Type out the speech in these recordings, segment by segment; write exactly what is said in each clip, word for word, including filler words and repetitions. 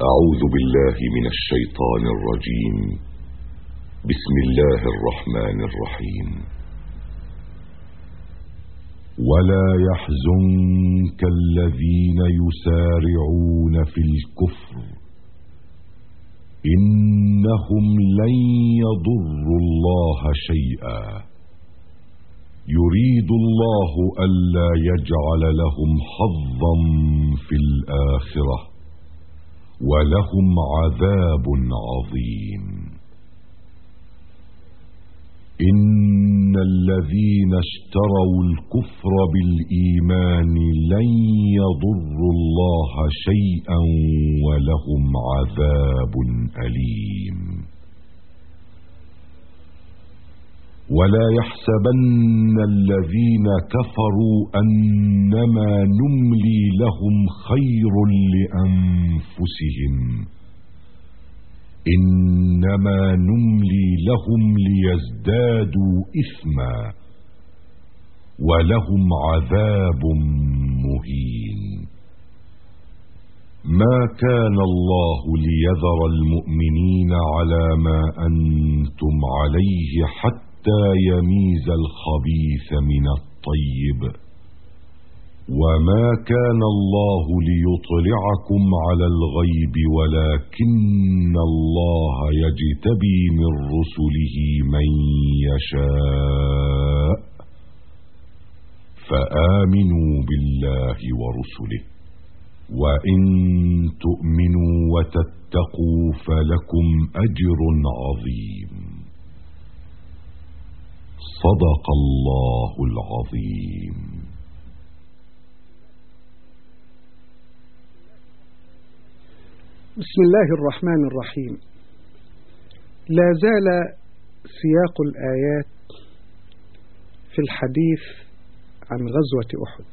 أعوذ بالله من الشيطان الرجيم. بسم الله الرحمن الرحيم. ولا يحزنك الذين يسارعون في الكفر إنهم لن يضروا الله شيئا يريد الله ألا يجعل لهم حظا في الآخرة ولهم عذاب عظيم. إن الذين اشتروا الكفر بالإيمان لن يضروا الله شيئا ولهم عذاب أليم. ولا يحسبن الذين كفروا أنما نملي لهم خير لأنفسهم إنما نملي لهم ليزدادوا إثما ولهم عذاب مهين. ما كان الله ليذر المؤمنين على ما أنتم عليه حتى يميز الخبيث من الطيب وما كان الله ليطلعكم على الغيب ولكن الله يجتبي من رسله من يشاء فآمنوا بالله ورسله وإن تؤمنوا وتتقوا فلكم أجر عظيم. صدق الله العظيم. بسم الله الرحمن الرحيم. لا زال سياق الآيات في الحديث عن غزوة أحد،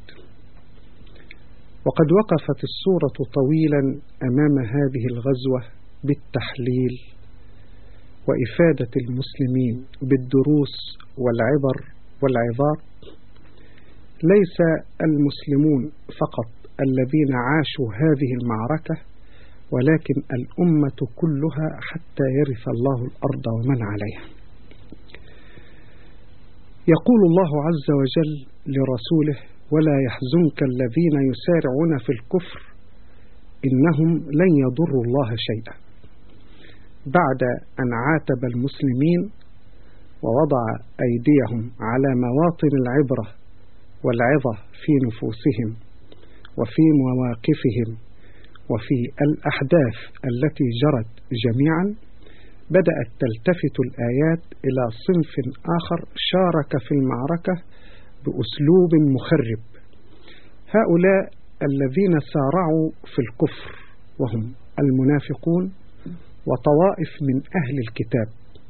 وقد وقفت السورة طويلا أمام هذه الغزوة بالتحليل وإفادة المسلمين بالدروس والعبر والعظات. ليس المسلمون فقط الذين عاشوا هذه المعركة ولكن الأمة كلها حتى يرث الله الأرض ومن عليها. يقول الله عز وجل لرسوله: ولا يحزنك الذين يسارعون في الكفر إنهم لن يضروا الله شيئا، بعد أن عاتب المسلمين ووضع أيديهم على مواطن العبرة والعظة في نفوسهم وفي مواقفهم وفي الأحداث التي جرت جميعا، بدأت تلتفت الآيات إلى صنف آخر شارك في المعركة بأسلوب مخرب. هؤلاء الذين سارعوا في الكفر وهم المنافقون وطوائف من أهل الكتاب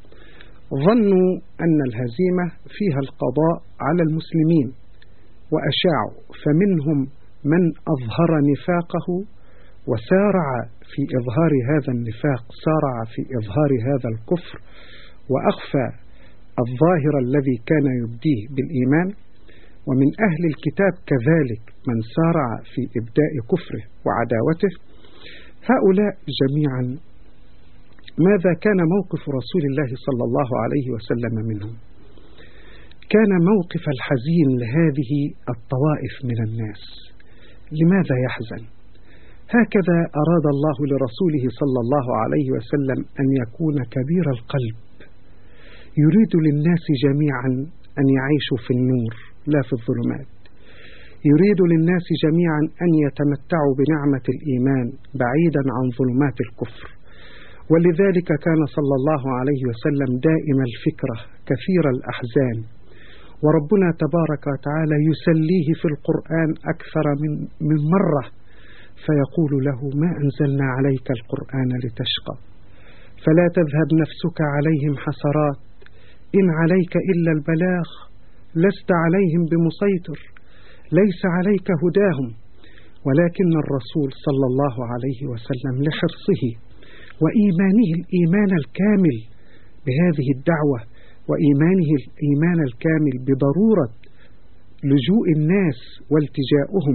ظنوا أن الهزيمة فيها القضاء على المسلمين وأشاعوا، فمنهم من أظهر نفاقه وسارع في إظهار هذا النفاق، سارع في إظهار هذا الكفر وأخفى الظاهر الذي كان يبديه بالإيمان، ومن أهل الكتاب كذلك من سارع في إبداء كفره وعداوته. هؤلاء جميعا ماذا كان موقف رسول الله صلى الله عليه وسلم منهم؟ كان موقف الحزين لهذه الطوائف من الناس. لماذا يحزن؟ هكذا أراد الله لرسوله صلى الله عليه وسلم أن يكون كبير القلب، يريد للناس جميعا أن يعيشوا في النور لا في الظلمات، يريد للناس جميعا أن يتمتعوا بنعمة الإيمان بعيدا عن ظلمات الكفر. ولذلك كان صلى الله عليه وسلم دائم الفكرة كثير الأحزان، وربنا تبارك وتعالى يسليه في القرآن أكثر من, من مرة فيقول له: ما أنزلنا عليك القرآن لتشقى فلا تذهب نفسك عليهم حسرات إن عليك إلا البلاغ لست عليهم بمسيطر ليس عليك هداهم. ولكن الرسول صلى الله عليه وسلم لحرصه وإيمانه الإيمان الكامل بهذه الدعوة وإيمانه الإيمان الكامل بضرورة لجوء الناس والتجاؤهم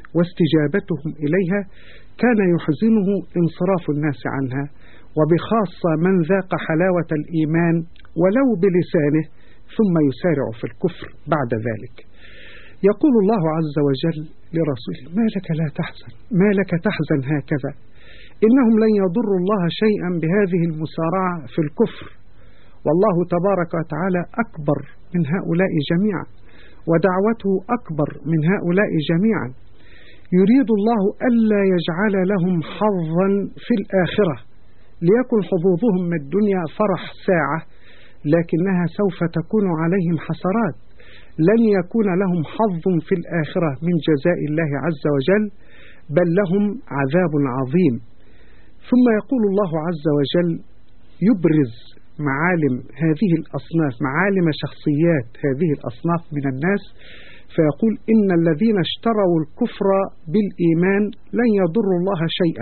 واستجابتهم إليها كان يحزنه انصراف الناس عنها، وبخاصة من ذاق حلاوة الإيمان ولو بلسانه ثم يسارع في الكفر بعد ذلك. يقول الله عز وجل لرسوله: ما لك لا تحزن، ما لك تحزن هكذا، إنهم لن يضروا الله شيئا بهذه المسارعة في الكفر، والله تبارك وتعالى أكبر من هؤلاء جميعا، ودعوته أكبر من هؤلاء جميعا. يريد الله ألا يجعل لهم حظا في الآخرة، ليكن حظوظهم من الدنيا فرح ساعة، لكنها سوف تكون عليهم حسرات، لن يكون لهم حظ في الآخرة من جزاء الله عز وجل، بل لهم عذاب عظيم. ثم يقول الله عز وجل يبرز معالم هذه الأصناف، معالم شخصيات هذه الأصناف من الناس، فيقول: إن الذين اشتروا الكفر بالإيمان لن يضروا الله شيئا.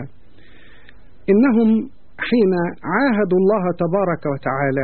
إنهم حين عاهدوا الله تبارك وتعالى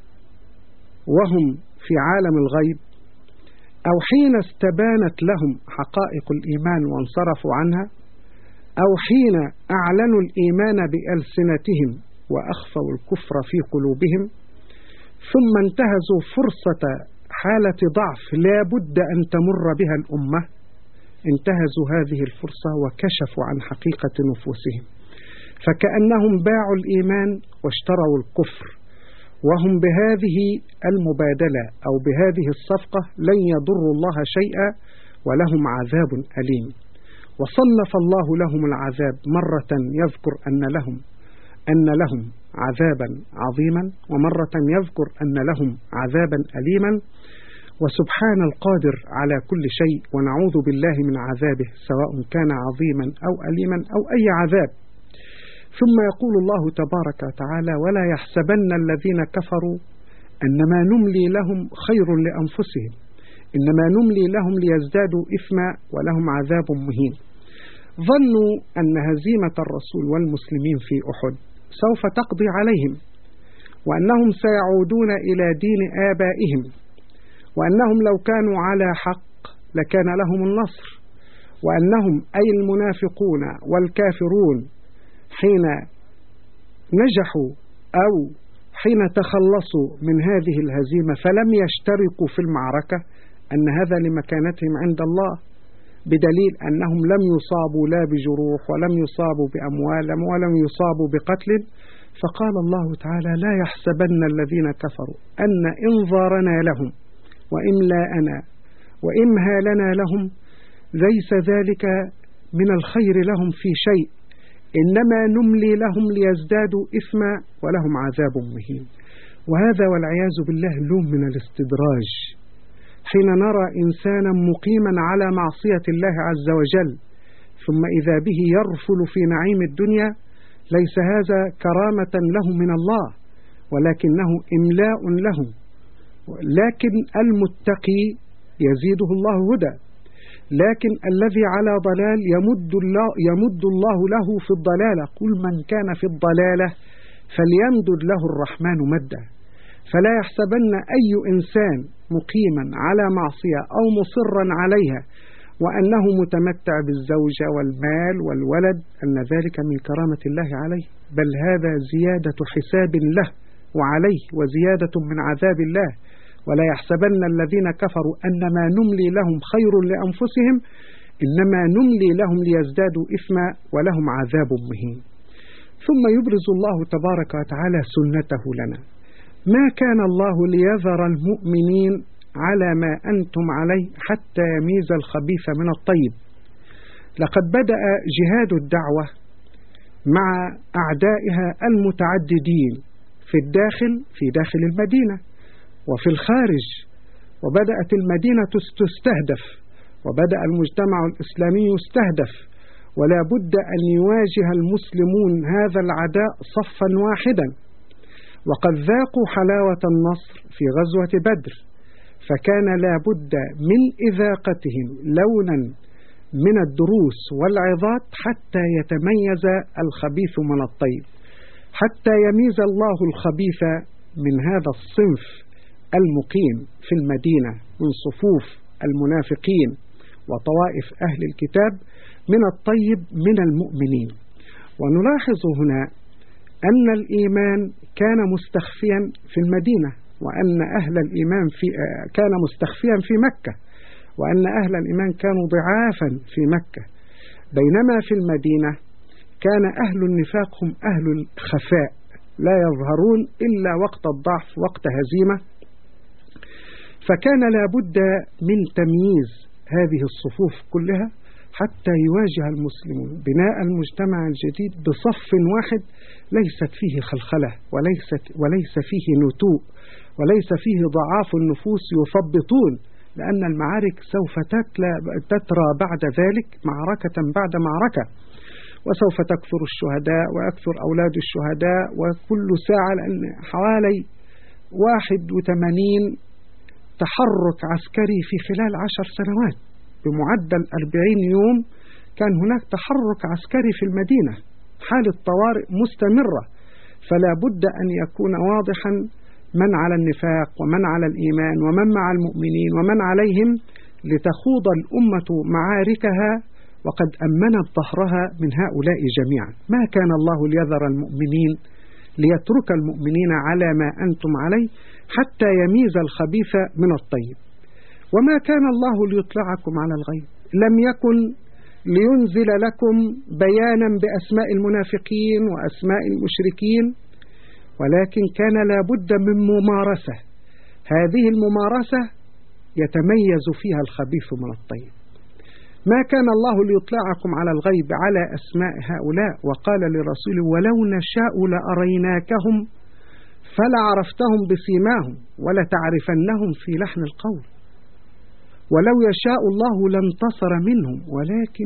وهم في عالم الغيب، أو حين استبانت لهم حقائق الإيمان وانصرفوا عنها، أو حين أعلنوا الإيمان بألسنتهم وأخفوا الكفر في قلوبهم، ثم انتهزوا فرصة حالة ضعف لا بد أن تمر بها الأمة، انتهزوا هذه الفرصة وكشفوا عن حقيقة نفوسهم، فكأنهم باعوا الإيمان واشتروا الكفر، وهم بهذه المبادلة أو بهذه الصفقة لن يضروا الله شيئا ولهم عذاب أليم. وصنف الله لهم العذاب مرة يذكر أن لهم أن لهم عذابا عظيما، ومرة يذكر أن لهم عذابا أليما. وسبحان القادر على كل شيء، ونعوذ بالله من عذابه سواء كان عظيما أو أليما أو أي عذاب. ثم يقول الله تبارك وتعالى: ولا يحسبن الذين كفروا أنما نملي لهم خير لأنفسهم، إنما نملي لهم ليزدادوا إثما ولهم عذاب مهين. ظنوا أن هزيمة الرسول والمسلمين في أحد سوف تقضي عليهم، وأنهم سيعودون إلى دين آبائهم، وأنهم لو كانوا على حق لكان لهم النصر، وأنهم أي المنافقون والكافرون حين نجحوا أو حين تخلصوا من هذه الهزيمة فلم يشتركوا في المعركة أن هذا لمكانتهم عند الله، بدليل أنهم لم يصابوا لا بجروح ولم يصابوا بأموال ولم يصابوا بقتل. فقال الله تعالى: لا يحسبن الذين كفروا أن إنظارنا لهم وإملاءنا وإمهالنا لهم ليس ذلك من الخير لهم في شيء، إنما نملي لهم ليزدادوا إثما ولهم عذاب مهين. وهذا والعياذ بالله لون من الاستدراج، حين نرى إنسانا مقيما على معصية الله عز وجل ثم إذا به يرفل في نعيم الدنيا، ليس هذا كرامة له من الله ولكنه إملاء له. لكن المتقي يزيده الله هدى، لكن الذي على ضلال يمد الله, يمد الله له في الضلالة. قل من كان في الضلالة فليمدد له الرحمن مدا. فلا يحسبن أي إنسان مقيما على معصية أو مصرا عليها وأنه متمتع بالزوجة والمال والولد أن ذلك من كرامة الله عليه، بل هذا زيادة حساب له وعليه وزيادة من عذاب الله. ولا يحسبن الذين كفروا أنما نملي لهم خير لأنفسهم، إنما نملي لهم ليزدادوا إثما ولهم عذاب مهين. ثم يبرز الله تبارك وتعالى سنته لنا: ما كان الله ليذر المؤمنين على ما أنتم عليه حتى يميز الخبيث من الطيب. لقد بدأ جهاد الدعوة مع أعدائها المتعددين في الداخل في داخل المدينة وفي الخارج، وبدأت المدينة تستهدف وبدأ المجتمع الإسلامي يستهدف، ولا بد أن يواجه المسلمون هذا العداء صفا واحدا. وقد ذاقوا حلاوة النصر في غزوة بدر، فكان لا بد من إذاقتهم لونا من الدروس والعظات حتى يتميز الخبيث من الطيب، حتى يميز الله الخبيث من هذا الصنف المقيم في المدينة من صفوف المنافقين وطوائف أهل الكتاب، من الطيب من المؤمنين. ونلاحظ هنا أن الإيمان كان مستخفيا في المدينة، وأن أهل الإيمان في كان مستخفيا في مكة، وأن أهل الإيمان كانوا ضعافا في مكة، بينما في المدينة كان أهل النفاق هم أهل الخفاء لا يظهرون إلا وقت الضعف وقت هزيمة. فكان لابد من تمييز هذه الصفوف كلها حتى يواجه المسلمون بناء المجتمع الجديد بصف واحد ليست فيه خلخلة وليست وليس فيه نتوء وليس فيه ضعاف النفوس يثبطون، لأن المعارك سوف تترى بعد ذلك معركة بعد معركة، وسوف تكثر الشهداء ويكثر أولاد الشهداء، وكل ساعة لأن حوالي واحد وثمانين تحرك عسكري في خلال عشر سنوات بمعدل أربعين يوم كان هناك تحرك عسكري في المدينة، حالة طوارئ مستمرة. فلا بد أن يكون واضحا من على النفاق ومن على الإيمان ومن مع المؤمنين ومن عليهم، لتخوض الأمة معاركها وقد أمنت ظهرها من هؤلاء جميعا. ما كان الله ليذر المؤمنين ليترك المؤمنين على ما أنتم عليه حتى يميز الخبيث من الطيب. وما كان الله ليطلعكم على الغيب، لم يكن لينزل لكم بيانا بأسماء المنافقين وأسماء المشركين، ولكن كان لابد من ممارسة، هذه الممارسة يتميز فيها الخبيث من الطيب. ما كان الله ليطلعكم على الغيب على أسماء هؤلاء، وقال لرسوله ولو نشاء لأريناكهم فلعرفتهم بسيماهم ولتعرفنهم في لحن القول، ولو يشاء الله لانتصر منهم ولكن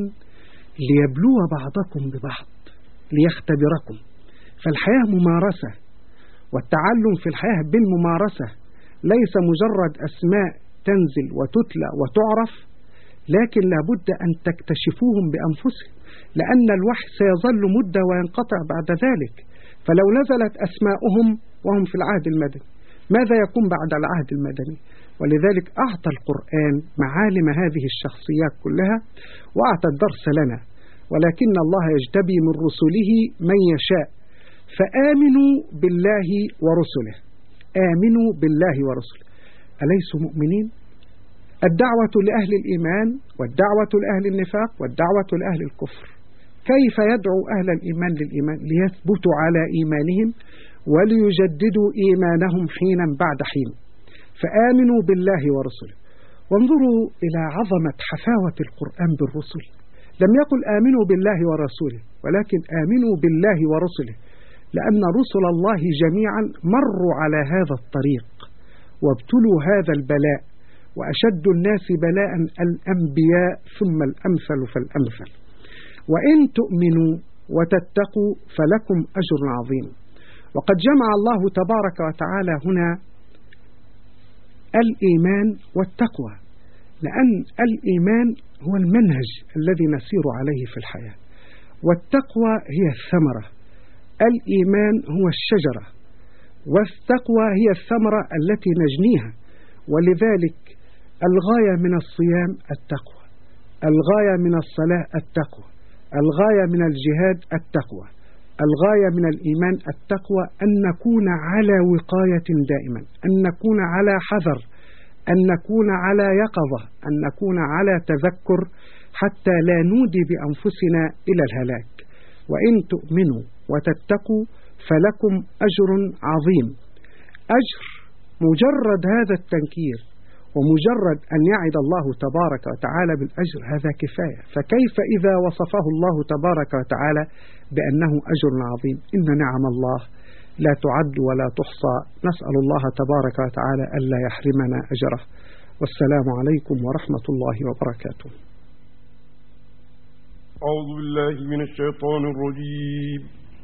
ليبلو بعضكم ببعض ليختبركم. فالحياة ممارسة، والتعلم في الحياة بالممارسة، ليس مجرد أسماء تنزل وتتلى وتعرف، لكن لابد أن تكتشفوهم بأنفسهم، لأن الوحي سيظل مدة وينقطع بعد ذلك. فلو نزلت أسماؤهم وهم في العهد المدني ماذا يكون بعد العهد المدني؟ ولذلك أعطى القرآن معالم هذه الشخصيات كلها وأعطى الدرس لنا، ولكن الله يجتبي من رسله من يشاء. فآمنوا بالله ورسله، آمنوا بالله ورسله. أليسوا مؤمنين؟ الدعوة لأهل الإيمان والدعوة لأهل النفاق والدعوة لأهل الكفر. كيف يدعو أهل الإيمان للإيمان؟ ليثبتوا على إيمانهم وليجددوا إيمانهم حينا بعد حين. فآمنوا بالله ورسله. وانظروا إلى عظمة حفاوة القرآن بالرسل، لم يقل آمنوا بالله ورسوله ولكن آمنوا بالله ورسله، لأن رسل الله جميعا مروا على هذا الطريق وابتلوا هذا البلاء، وأشد الناس بلاء الأنبياء ثم الأمثل فالأمثل. وإن تؤمنوا وتتقوا فلكم أجر عظيم. وقد جمع الله تبارك وتعالى هنا الإيمان والتقوى، لأن الإيمان هو المنهج الذي نسير عليه في الحياة، والتقوى هي الثمرة. الإيمان هو الشجرة، والتقوى هي الثمرة التي نجنيها. ولذلك الغاية من الصيام التقوى، الغاية من الصلاة التقوى، الغاية من الجهاد التقوى، الغاية من الإيمان التقوى، أن نكون على وقاية دائما، أن نكون على حذر، أن نكون على يقظة، أن نكون على تذكر حتى لا نودي بأنفسنا إلى الهلاك. وإن تؤمنوا وتتقوا فلكم أجر عظيم. أجر مجرد هذا التنكير ومجرد أن يعد الله تبارك وتعالى بالأجر هذا كفاية، فكيف إذا وصفه الله تبارك وتعالى بأنه أجر عظيم؟ إن نعم الله لا تعد ولا تحصى. نسأل الله تبارك وتعالى ألا يحرمنا أجره. والسلام عليكم ورحمة الله وبركاته. أعوذ بالله من الشيطان الرجيم.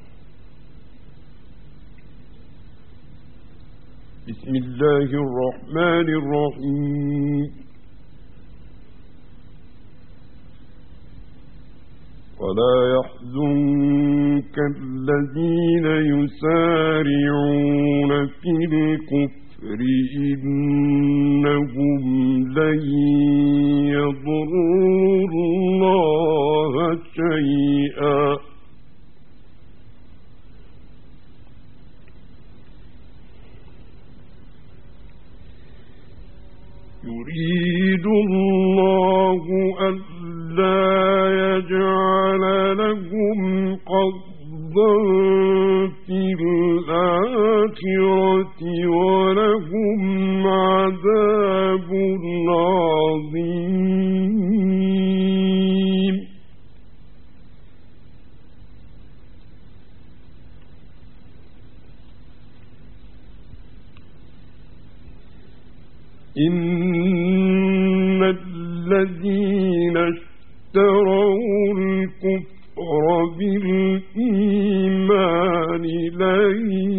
بسم الله الرحمن الرحيم. ولا يحزنك الذين يسارعون في الكفر إنهم لن يضروا الله شيئا يريد الله ألا يجعل لهم حظا في الآخرة ولهم عذاب عظيم إن الذين اشتروا الكفر بالإيمان لن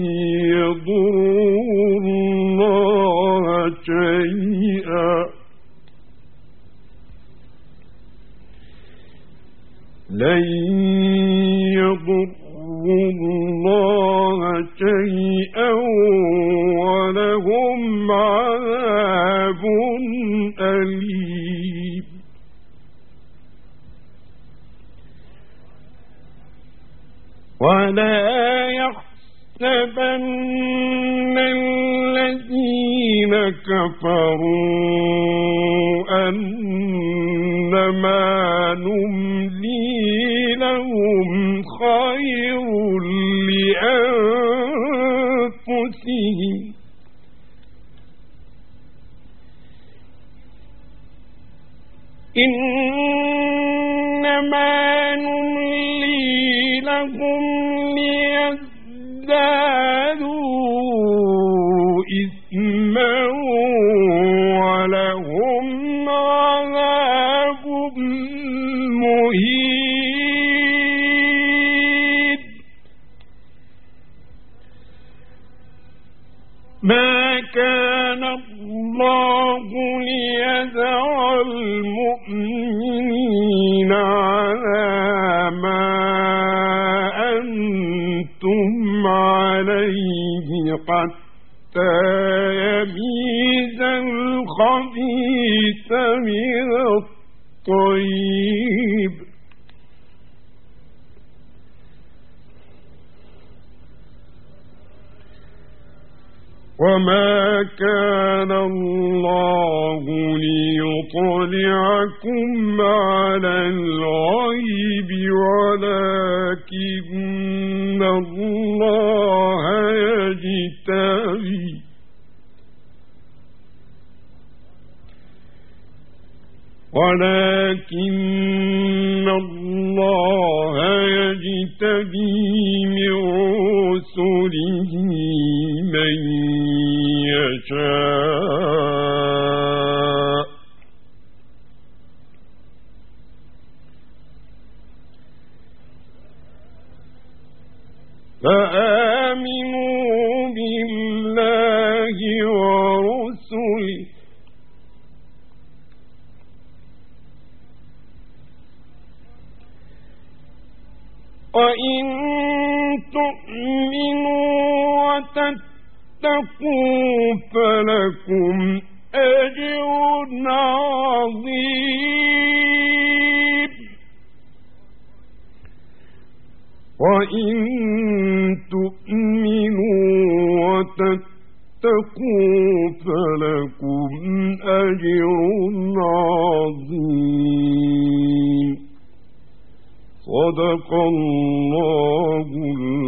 يضروا الله شيئا لن يضروا الله شيئا ولهم عذاب أليم ولا يحسبن الذين كفروا أنما نملي لهم خير لأنفسهم إنما نملي لهم ليزدادوا إثما ولهم عذاب مهين ما كان الله ليذر المؤمنين على ما أنتم عليه حتى يميز الخبيث من الطيب وما كان الله ليطلعكم على الغيب ولكن الله يجتبي ولكن الله يجتبي من رسله من يشاء فآمنوا بالله ورسله وإن تؤمنوا وتتقوا فلكم أجر عظيم وإن تؤمنوا وتتقوا فلكم أجر عظيم صدق الله